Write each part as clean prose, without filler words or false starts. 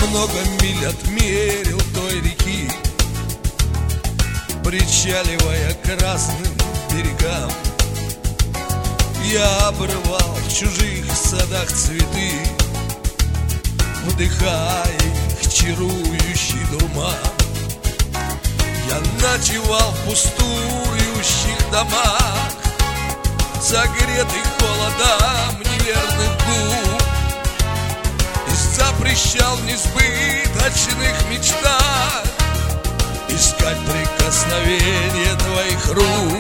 много миль отмерил той реки, причаливая к разным берегам. Я обрывал в чужих садах цветы, вдыхая их чарующий дурман. Я ночевал в пустующих домах, согретый холодом неверных губ, и запрещал в несбыточных мечтах искать прикосновение твоих рук.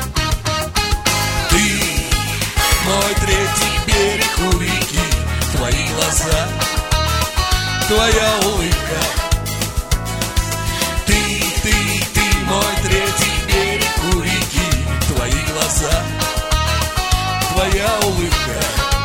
Ты мой третий берег у реки, твои глаза, твоя улыбка. Ты мой третий берег у реки, твои глаза, твоя улыбка.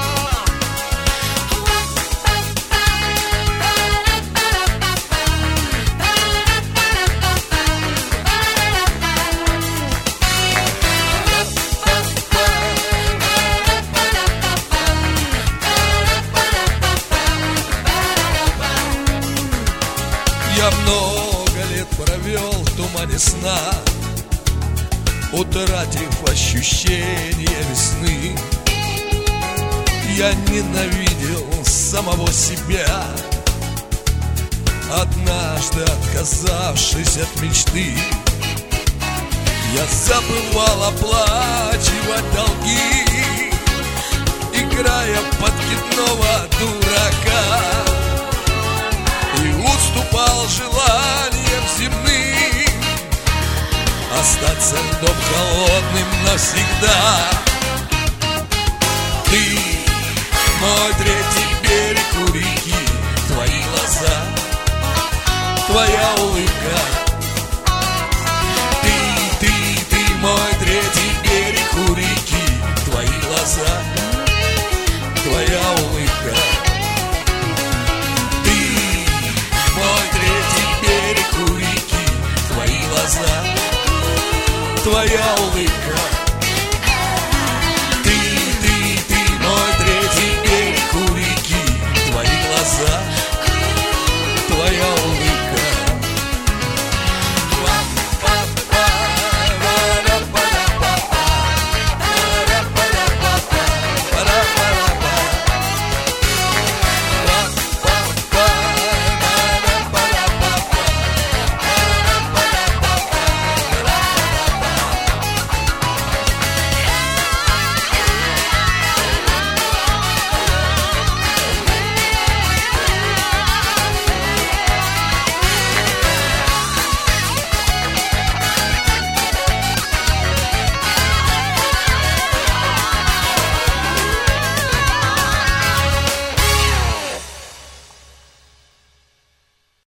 Я много лет провел в тумане сна, утратив ощущение весны. Я ненавидел самого себя, однажды отказавшись от мечты. Я забывал оплачивать долги, играя подкидного дурака, и уступал желаниям земным остаться льдом холодным навсегда. Ты мой третий берег у реки, твои глаза, твоя улыбка. Ты мой третий берег у реки, твои глаза, твоя улыбка. Мой третий берег у реки, твои глаза, твоя улыбка.